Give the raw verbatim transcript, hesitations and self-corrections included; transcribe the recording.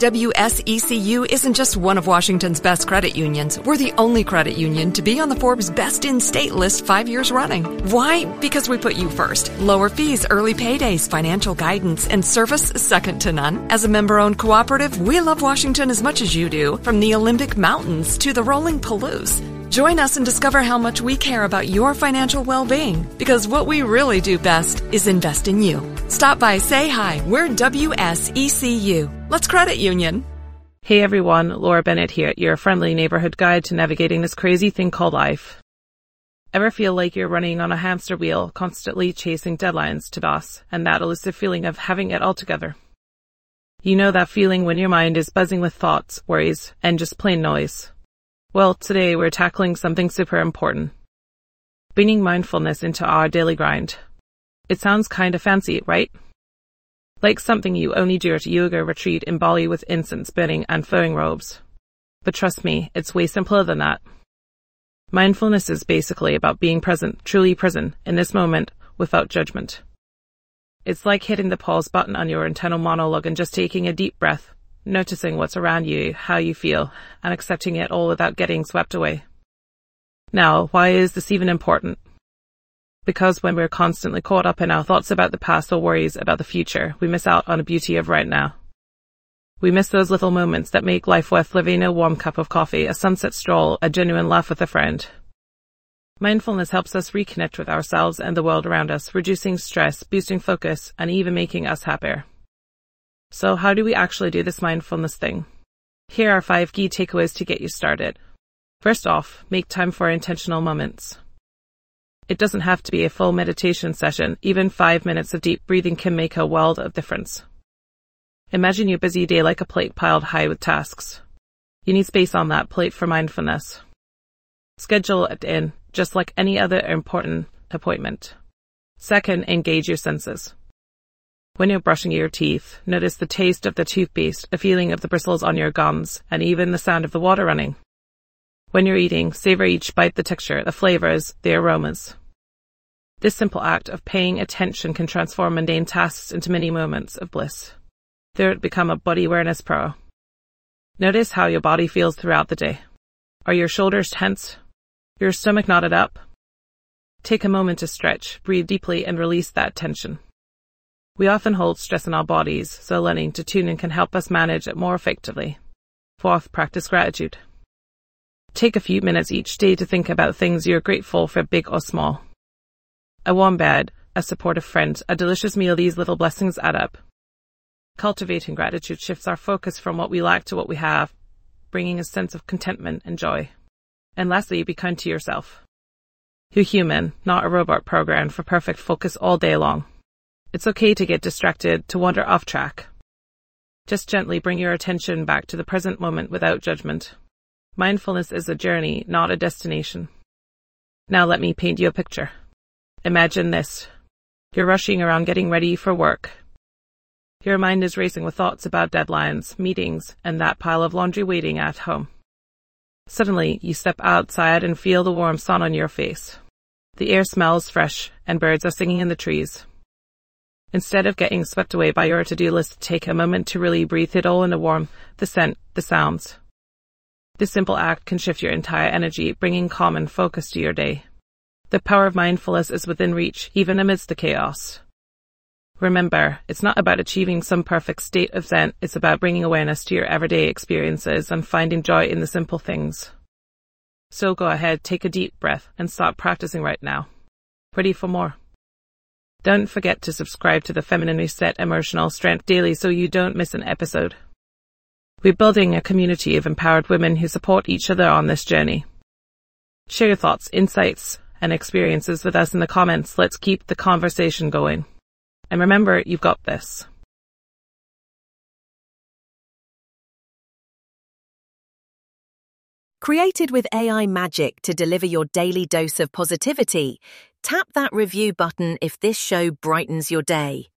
W S E C U isn't just one of Washington's best credit unions. We're the only credit union to be on the Forbes Best in State list five years running. Why? Because we put you first. Lower fees, early paydays, financial guidance, and service second to none. As a member-owned cooperative, we love Washington as much as you do, from the Olympic Mountains to the rolling Palouse. Join us and discover how much we care about your financial well-being, because what we really do best is invest in you. Stop by, say hi. We're W S E C U. Let's credit union. Hey everyone, Laura Bennett here, your friendly neighborhood guide to navigating this crazy thing called life. Ever feel like you're running on a hamster wheel, constantly chasing deadlines to boss, and that elusive feeling of having it all together? You know that feeling when your mind is buzzing with thoughts, worries, and just plain noise. Well, today we're tackling something super important. Bringing mindfulness into our daily grind. It sounds kinda fancy, right? Like something you only do at a yoga retreat in Bali with incense burning and flowing robes. But trust me, it's way simpler than that. Mindfulness is basically about being present, truly present, in this moment, without judgment. It's like hitting the pause button on your internal monologue and just taking a deep breath, noticing what's around you, how you feel, and accepting it all without getting swept away. Now, why is this even important? Because when we're constantly caught up in our thoughts about the past or worries about the future, we miss out on the beauty of right now. We miss those little moments that make life worth living: a warm cup of coffee, a sunset stroll, a genuine laugh with a friend. Mindfulness helps us reconnect with ourselves and the world around us, reducing stress, boosting focus, and even making us happier. So how do we actually do this mindfulness thing? Here are five key takeaways to get you started. First off, make time for intentional moments. It doesn't have to be a full meditation session. Even five minutes of deep breathing can make a world of difference. Imagine your busy day like a plate piled high with tasks. You need space on that plate for mindfulness. Schedule it in, just like any other important appointment. Second, engage your senses. When you're brushing your teeth, notice the taste of the toothpaste, the feeling of the bristles on your gums, and even the sound of the water running. When you're eating, savor each bite, the texture, the flavors, the aromas. This simple act of paying attention can transform mundane tasks into mini moments of bliss. Third, become a body awareness pro. Notice how your body feels throughout the day. Are your shoulders tense? Your stomach knotted up? Take a moment to stretch, breathe deeply, and release that tension. We often hold stress in our bodies, so learning to tune in can help us manage it more effectively. Fourth, practice gratitude. Take a few minutes each day to think about things you're grateful for, big or small. A warm bed, a supportive friend, a delicious meal. These little blessings add up. Cultivating gratitude shifts our focus from what we lack to what we have, bringing a sense of contentment and joy. And lastly, be kind to yourself. You're human, not a robot programmed for perfect focus all day long. It's okay to get distracted, to wander off track. Just gently bring your attention back to the present moment without judgment. Mindfulness is a journey, not a destination. Now let me paint you a picture. Imagine this. You're rushing around getting ready for work. Your mind is racing with thoughts about deadlines, meetings, and that pile of laundry waiting at home. Suddenly, you step outside and feel the warm sun on your face. The air smells fresh, and birds are singing in the trees. Instead of getting swept away by your to-do list, take a moment to really breathe it all in: the warmth, the scent, the sounds. This simple act can shift your entire energy, bringing calm and focus to your day. The power of mindfulness is within reach, even amidst the chaos. Remember, it's not about achieving some perfect state of zen. It's about bringing awareness to your everyday experiences and finding joy in the simple things. So go ahead, take a deep breath, and start practicing right now. Ready for more? Don't forget to subscribe to the Feminine Reset Emotional Strength Daily so you don't miss an episode. We're building a community of empowered women who support each other on this journey. Share your thoughts, insights, and experiences with us in the comments. Let's keep the conversation going. And remember, you've got this. Created with A I magic to deliver your daily dose of positivity, tap that review button if this show brightens your day.